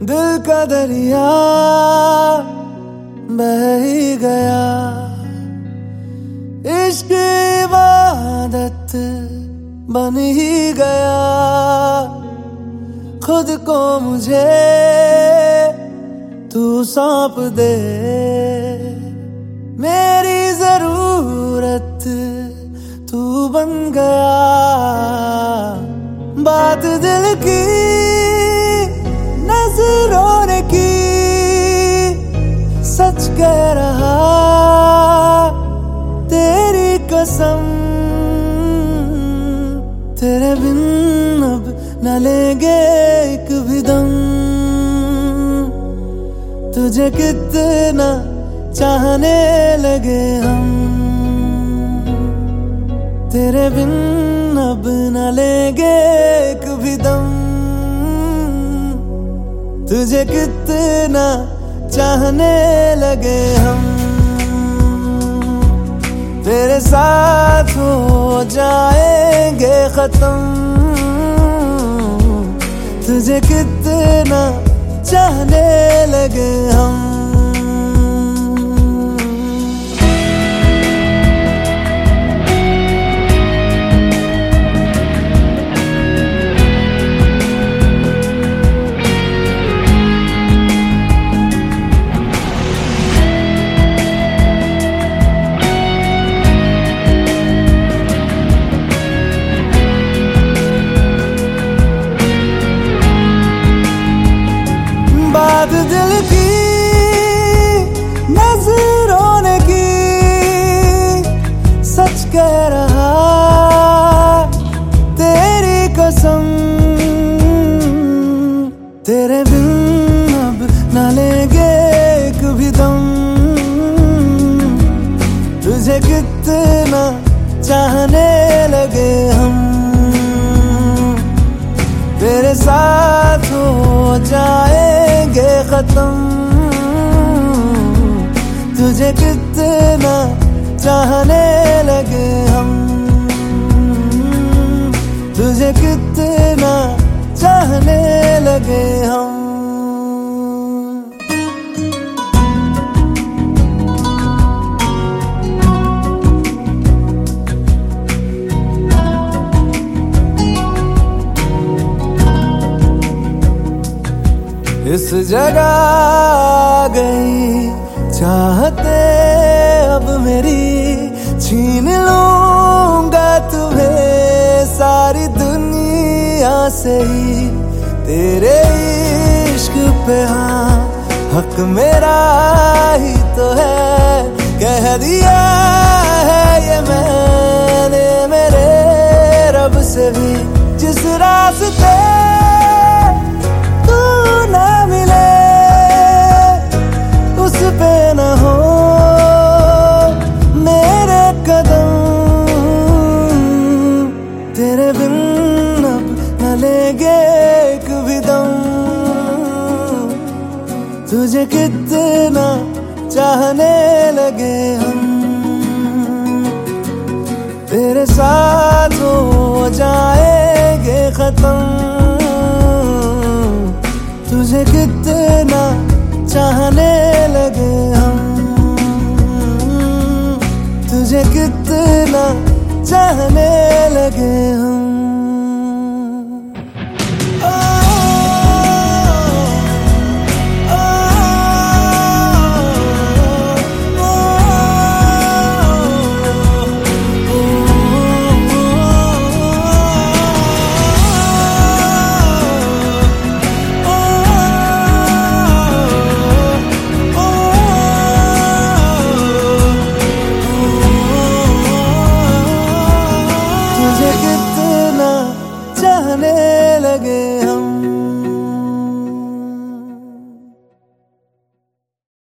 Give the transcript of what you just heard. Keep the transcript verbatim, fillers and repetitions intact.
दिल का दरिया बह ही गया, इश्क इबादत बन ही गया। खुद को मुझे तू सौंप दे, मेरी जरूरत तू बन गया। बात दिल की नजरों ने की, सच कह रहा तेरी कसम। तेरे बिन अब न लेंगे एक भी दम, तुझे कितना चाहने लगे हम। तेरे बिन अब न लेंगे एक भी दम, तुझे कितना चाहने लगे हम। तेरे साथ हो जाएंगे खत्म, तुझे कितना चाहने लगे हम। बात दिल की नजरों ने की, सच कह रहा तेरी कसम। तेरे बिन अब न लेंगे एक भी दम, तुझे कितना चाहने लगे हम। तेरे साथ हो जाएंगे खत्म, तुझे कितना चाहने लगे हम। तुझे कितना चाहने लगे हम। इस जगह आ गई चाहते अब मेरी, छीन लूंगा तुम्हें सारी दुनिया से ही। तेरे इश्क पे हाँ हक मेरा ही तो है, कह दिया है ये मैंने मेरे रब से भी। जिस रास्ते पे न हो मेरे कदम, तेरे बिन अब न लेंगे एक भी दम, तुझे कितना चाहने लगे हम। तेरे साथ हो जाएंगे खत्म, तुझे कितना चाहने लगे